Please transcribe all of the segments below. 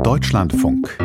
Deutschlandfunk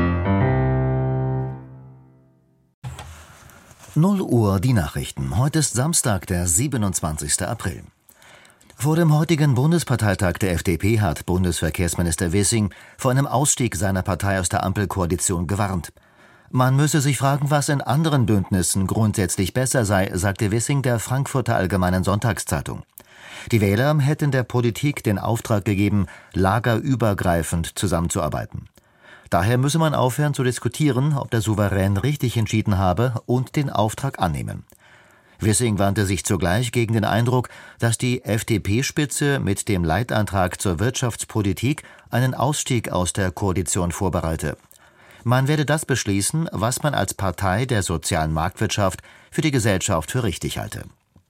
0 Uhr die Nachrichten. Heute ist Samstag, der 27. April. Vor dem heutigen Bundesparteitag der FDP hat Bundesverkehrsminister Wissing vor einem Ausstieg seiner Partei aus der Ampelkoalition gewarnt. Man müsse sich fragen, was in anderen Bündnissen grundsätzlich besser sei, sagte Wissing der Frankfurter Allgemeinen Sonntagszeitung. Die Wähler hätten der Politik den Auftrag gegeben, lagerübergreifend zusammenzuarbeiten. Daher müsse man aufhören zu diskutieren, ob der Souverän richtig entschieden habe, und den Auftrag annehmen. Wissing wandte sich zugleich gegen den Eindruck, dass die FDP-Spitze mit dem Leitantrag zur Wirtschaftspolitik einen Ausstieg aus der Koalition vorbereite. Man werde das beschließen, was man als Partei der sozialen Marktwirtschaft für die Gesellschaft für richtig halte.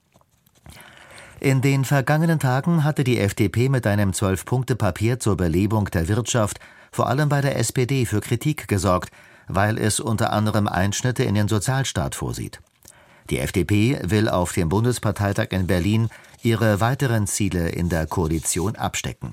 In den vergangenen Tagen hatte die FDP mit einem 12-Punkte-Papier zur Belebung der Wirtschaft vor allem bei der SPD für Kritik gesorgt, weil es unter anderem Einschnitte in den Sozialstaat vorsieht. Die FDP will auf dem Bundesparteitag in Berlin ihre weiteren Ziele in der Koalition abstecken.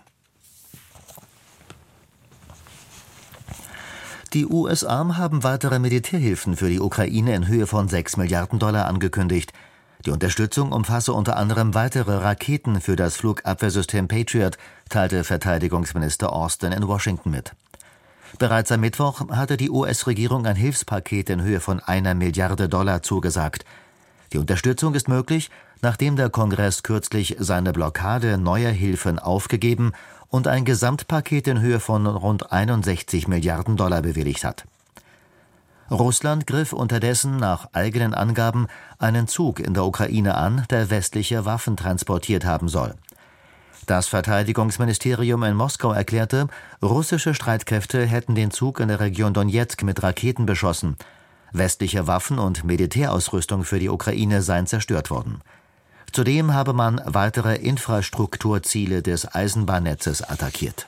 Die USA haben weitere Militärhilfen für die Ukraine in Höhe von $6 Milliarden angekündigt. Die Unterstützung umfasse unter anderem weitere Raketen für das Flugabwehrsystem Patriot, teilte Verteidigungsminister Austin in Washington mit. Bereits am Mittwoch hatte die US-Regierung ein Hilfspaket in Höhe von $1 Milliarde zugesagt. Die Unterstützung ist möglich, nachdem der Kongress kürzlich seine Blockade neuer Hilfen aufgegeben und ein Gesamtpaket in Höhe von rund $61 Milliarden bewilligt hat. Russland griff unterdessen nach eigenen Angaben einen Zug in der Ukraine an, der westliche Waffen transportiert haben soll. Das Verteidigungsministerium in Moskau erklärte, russische Streitkräfte hätten den Zug in der Region Donezk mit Raketen beschossen. Westliche Waffen und Militärausrüstung für die Ukraine seien zerstört worden. Zudem habe man weitere Infrastrukturziele des Eisenbahnnetzes attackiert.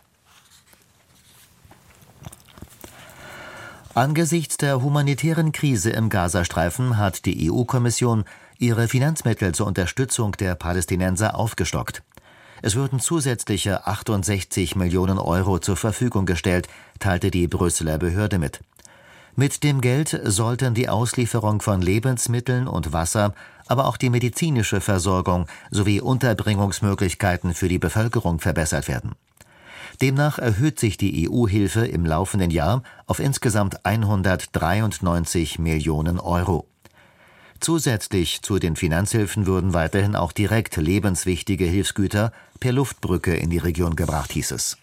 Angesichts der humanitären Krise im Gazastreifen hat die EU-Kommission ihre Finanzmittel zur Unterstützung der Palästinenser aufgestockt. Es würden zusätzliche 68 Millionen Euro zur Verfügung gestellt, teilte die Brüsseler Behörde mit. Mit dem Geld sollten die Auslieferung von Lebensmitteln und Wasser, aber auch die medizinische Versorgung sowie Unterbringungsmöglichkeiten für die Bevölkerung verbessert werden. Demnach erhöht sich die EU-Hilfe im laufenden Jahr auf insgesamt 193 Millionen Euro. Zusätzlich zu den Finanzhilfen würden weiterhin auch direkt lebenswichtige Hilfsgüter per Luftbrücke in die Region gebracht, hieß es.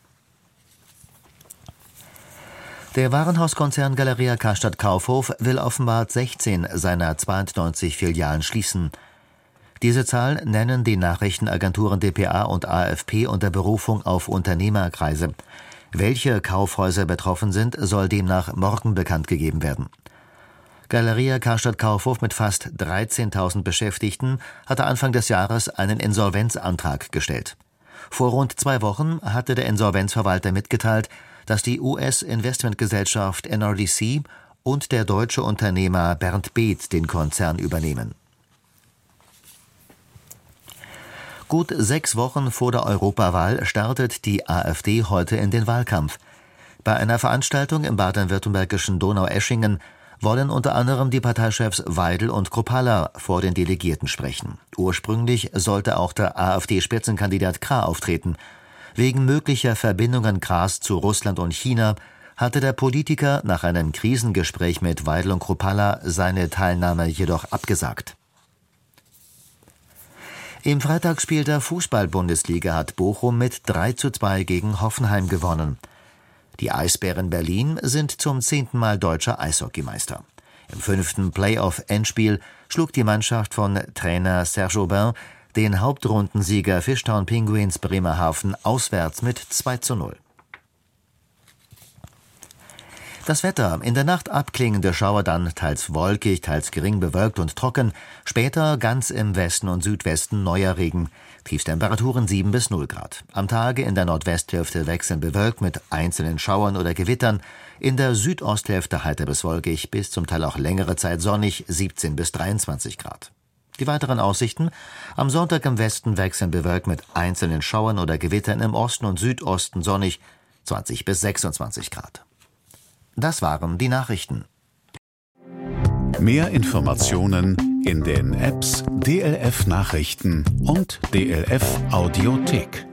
Der Warenhauskonzern Galeria Karstadt Kaufhof will offenbar 16 seiner 92 Filialen schließen. Diese Zahl nennen die Nachrichtenagenturen dpa und AFP unter Berufung auf Unternehmerkreise. Welche Kaufhäuser betroffen sind, soll demnach morgen bekannt gegeben werden. Galeria Karstadt Kaufhof mit fast 13.000 Beschäftigten hatte Anfang des Jahres einen Insolvenzantrag gestellt. Vor rund 2 Wochen hatte der Insolvenzverwalter mitgeteilt, dass die US-Investmentgesellschaft NRDC und der deutsche Unternehmer Bernd Beeth den Konzern übernehmen. Gut 6 Wochen vor der Europawahl startet die AfD heute in den Wahlkampf. Bei einer Veranstaltung im baden-württembergischen Donaueschingen wollen unter anderem die Parteichefs Weidel und Kruppalla vor den Delegierten sprechen. Ursprünglich sollte auch der AfD-Spitzenkandidat Krah auftreten. Wegen möglicher Verbindungen Krahs zu Russland und China hatte der Politiker nach einem Krisengespräch mit Weidel und Kruppalla seine Teilnahme jedoch abgesagt. Im Freitagsspiel der Fußball-Bundesliga hat Bochum mit 3:2 gegen Hoffenheim gewonnen. Die Eisbären Berlin sind zum 10. Mal deutscher Eishockeymeister. Im 5. Playoff-Endspiel schlug die Mannschaft von Trainer Serge Aubin den Hauptrundensieger Fishtown Penguins Bremerhaven auswärts mit 2:0. Das Wetter: in der Nacht abklingende Schauer, dann teils wolkig, teils gering bewölkt und trocken. Später ganz im Westen und Südwesten neuer Regen. Tiefstemperaturen 7 bis 0 Grad. Am Tage in der Nordwesthälfte wechselnd bewölkt mit einzelnen Schauern oder Gewittern. In der Südosthälfte heiter bis wolkig, bis zum Teil auch längere Zeit sonnig, 17 bis 23 Grad. Die weiteren Aussichten: am Sonntag im Westen wechselnd bewölkt mit einzelnen Schauern oder Gewittern, im Osten und Südosten sonnig, 20 bis 26 Grad. Das waren die Nachrichten. Mehr Informationen in den Apps DLF Nachrichten und DLF Audiothek.